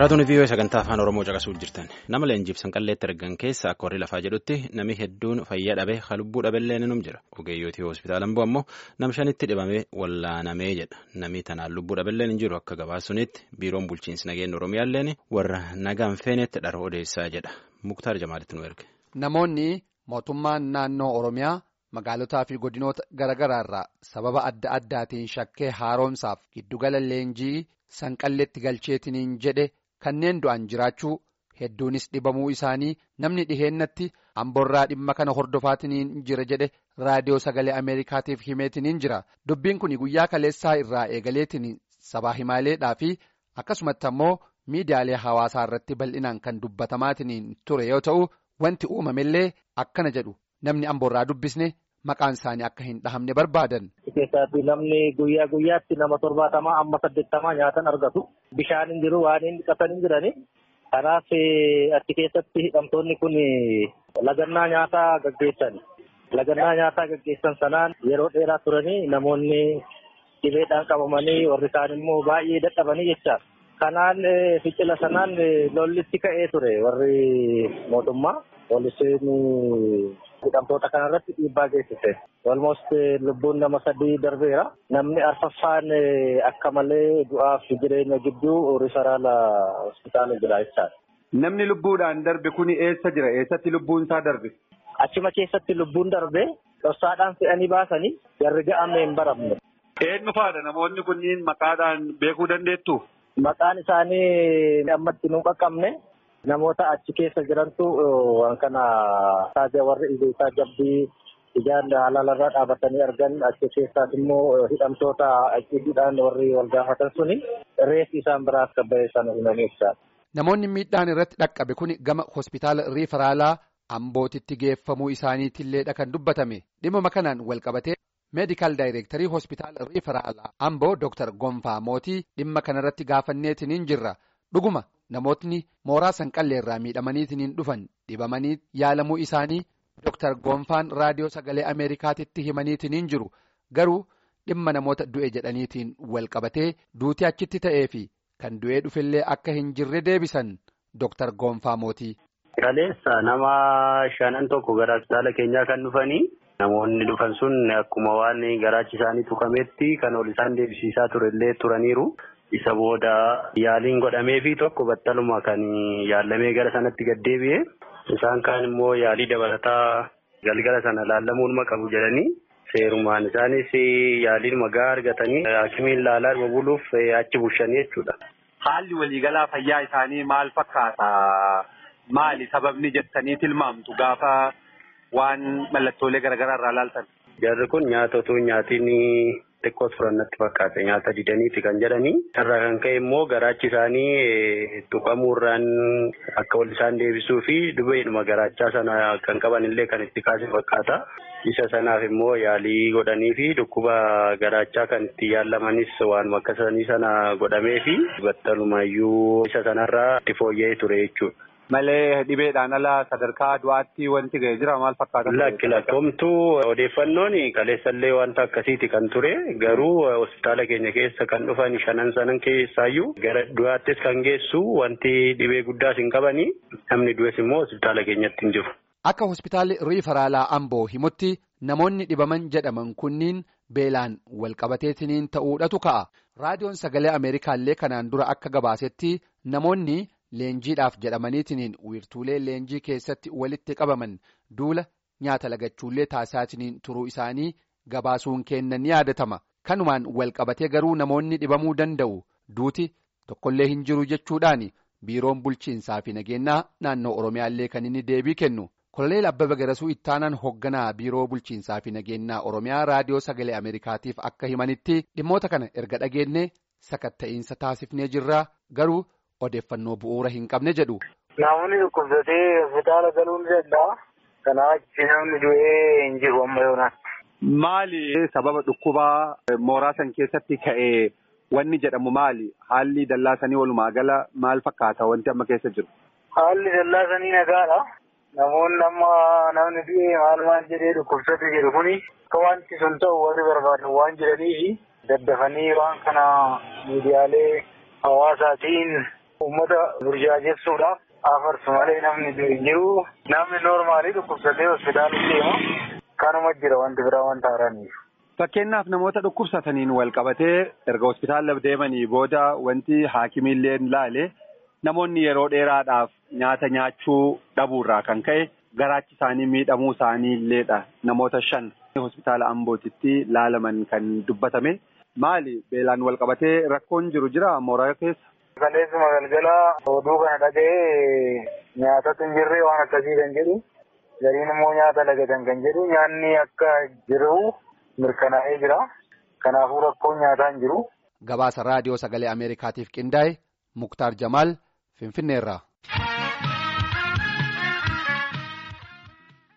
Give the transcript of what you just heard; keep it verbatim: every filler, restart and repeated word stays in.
Raatuun viiyoo sagantaa afaan Oromoo caqasuuf jirtan nama leenjibsan qalleetti argan keessa akka warri lafaa jedhutti namni hedduun fayyaa dhabee lubbuu dhabeellee ni jira. Ogeeyyotii hospitaala Amboo ammoo nam shanitti dhibamee wallaanamee jedha. Namni tanaan lubbuu dhabeellee ni jiru akka gabaasunitti biiroon bulchiinsi nageenya Oromiyaalleen warra nagaan feenetti dhara odeessaa jedha. Muktaar Jamaalitti nu erge. Namoonni mootummaan naannoo Oromiyaa magaalotaa fi godinoota garaagaraa irraa sababa adda addaatiin shakkee haaromsaaf giddugala leenjii sanqalleetti galcheetiniin jedhe. Kanneen du'an jiraachuu hedduunis dhibamuu isaanii namni dhiheennatti amborraa dhimma kana hordofaatiniin jira jedhe raadiyoo sagalee Ameerikaatiif himeetiniin jira. Dubbiin kun guyyaa kaleessaa irraa eegaleetiin sabaa himaaleedhaa fi akkasumatti ammoo miidiyaalee hawaasaa irratti bal'inaan kan dubbatamaatiniin ture yoo ta'u wanti uumamellee akkana jedhu namni amborraa dubbisne maqaan isaanii akka hin dhahamne barbaadan. Keessatti namni guyyaa guyyaatti nama torbaatamaa amma saddeettamaa nyaatan argatu. Bishaan hin jiru waan hin dhiqatan hin jirani. Kanaaf achi keessatti hidhamtoonni kun lagannaa nyaataa gaggeessan. Lagannaa nyaataa gaggeessan sanaan yeroo dheeraa turanii namoonni dhibeedhaan qabamanii warri kaan immoo baay'ee dadhabanii jecha. Kanaan ficcila sanaan lollitti ka'ee ture warri mootummaa. Poolisiin hidhamtoota kanarratti dhiibbaa geessise. Almost lubbuun nama sadii darbeera. Namni arfaffaan akka malee du'aaf jireenya gidduu riferaala hospitaala jira jechaadha. Namni lubbuudhaan darbe kuni eessa jira? Eessatti lubbuun isaa darbe? Achuma keessatti lubbuun darbe dhossaadhaan fe'anii baasanii jarri ga'amne hin baramne. Eenyu faadha namoonni kunniin maqaadhaan beekuu dandeettu? Maqaan isaanii ammatti nu qaqqabne. Namoota achi keessa jirantu waan kana taajaa warri isaa jabbii ijaan halalarraa dhaabatanii argan achi keessaas immoo hidhamtoota achiidhaan warri wal gaafatan suni reessi isaan biraa akka bahe sana himanii ibsa. Namoonni miidhaan irratti dhaqqabe kun gama hospitaala riiferaalaa Ambootitti geeffamuu isaaniitillee kan dubbatame dhimma kanaan wal qabatee meedikaal daayireektarii hospitaala riiferaalaa Amboo Dooktar Gonfaa Mootii dhimma kanarratti gaafanneetiniin jirra dhuguma. Namootni mooraa sanqallee irraa miidhamaniitiin dhufan dhibamanii yaalamuu isaanii Dooktar Gonfaan raadiyoo sagalee Ameerikaatitti himaniitiin jiru garuu dhimma namoota du'e jedhaniitiin wal qabatee duutii achitti ta'ee fi kan du'ee dhufillee akka hin jirre deebisan Dooktar Gonfaa Mootii. Kaleessa nama shanan tokko gara hospitaala keenyaa kan dhufanii namoonni dhufan sun akkuma waan garaachi isaanii tuqametti kan ol isaan deebisiisaa turellee turaniiru. Isa booda yaaliin godhamee fi tokko battaluma kan yaalamee gara sanatti gad deebi'e. Isaan kaan immoo yaalii dabalataa galgala sana laallamuun qabu jedhanii seerumaan isaanis yaaliin magaa argatanii haakimiin laalaa buluuf achi bushanii jechuudha. Haalli waliigalaa fayyaa isaanii maal fakkaata? Maali sababni jettanii tilmaamtu gaafa waan mallattoolee garaagaraa irraa laaltan? Jarri kun nyaata otoo nyaatiin xiqqoo turannatti fakkaate nyaata didaniiti kan jedhanii irraa kan ka'e immoo garaachi isaanii tuqamuurraan akka wal isaan deebisuu fi dhubeedhuma garaachaa sana kan qaban illee kan itti kaase fakkaata. Isa sanaaf immoo yaalii godhanii fi dhukkuba garaachaa kan itti yaallamanis waan makkasanii sana godhamee fi battalumayyuu isa sanarraa itti fooyya'ee ture jechuudha. Malee dhibeedhaan ala sadarkaa du'aatti wanti ga'ee jira maal fakkaata? Lakki lakkoomtuu odeeffannoon kaleessallee wanta akkasiiti kan ture garuu hospitaala keenya keessa kan dhufan shanan sanan keessaayyuu gara du'aattis kan geessu wanti dhibee guddaas hin qabanii namni du'es immoo hospitaala keenyatti hin jiru. Akka hospitaalli riiferaalaa Amboo himutti namoonni dhibaman jedhaman kunniin beelaan wal qabateetiniin ta'uudhatu ka'a. Raadiyoon sagalee Ameerikaallee kanaan dura akka gabaasetti namoonni leenjiidhaaf jedhamaniitiin wiirtuulee leenjii keessatti walitti qabaman duula nyaata lagachuullee taasisaatiniin turuu isaanii gabaasuun kennan yaadatama. Kanumaan wal qabatee garuu namoonni dhibamuu danda'u duuti tokkollee hin jiru jechuudhaan biiroon bulchiinsaa fi nageenyaa naannoo Oromiyaallee kan inni deebii kennu. Koloneel Abbaba Garasuu ittaanaan hoogganaa biiroo bulchiinsaa fi nageenyaa Oromiyaa raadiyoo sagalee Ameerikaatiif akka himanitti dhimmoota kana erga dhageenye sakatta'iinsa taasifnee jirra garuu. Odeeffannoo bu'uura hin qabne jedhu. Namoonni dhukkubsatee hospitaala galuu ni danda'a. Kanaaf namni du'ee hin jiru amma yoonaan. Maali sababa dhukkubaa mooraa san keessatti ka'ee wanni jedhamu maali? Haalli dallaasanii walumaa gala maal fakkaata wanti amma keessa jiru? Haalli dallaasanii nagaadha. Namoonni amma namni du'ee maal maal jedhee dhukkubsatu jedhu kuni akka wanti sun ta'u warri barbaadan waan jedhaniifi daddafanii waan kana miidiyaalee hawaasaatiin Uummata burjaajessuudhaaf afarsu malee namni jiru namni noormaalii dhukkubsatee hospitaala deema kanuma jira wanti biraa wanta haaraniif. Fakkeenyaaf namoota dhukkubsataniin wal qabatee erga hospitaala deemanii booda wanti haakimiillee ilaale namoonni yeroo dheeraadhaaf nyaata nyaachuu dhabuurraa kan ka'e garaachi isaanii miidhamuu isaanii illeedha. Namoota shan hospitaala Ambootitti laalaman kan dubbatame. Maali beelaan wal qabatee rakkoon jiru jira mooraa keessa? Kaleessuma galgala oduu kana dhaga'ee nyaatatu hin jirre waan akkasii kan jedhu gariin immoo nyaata lagatan kan jedhu nyaanni akka jiru mirkanaa'ee jira. Kanaafuu rakkoon nyaataa hin jiru. Gabaasa raadiyoo sagalee Ameerikaatiif qindaa'e Muktaar Jamaal Finfinneerraa.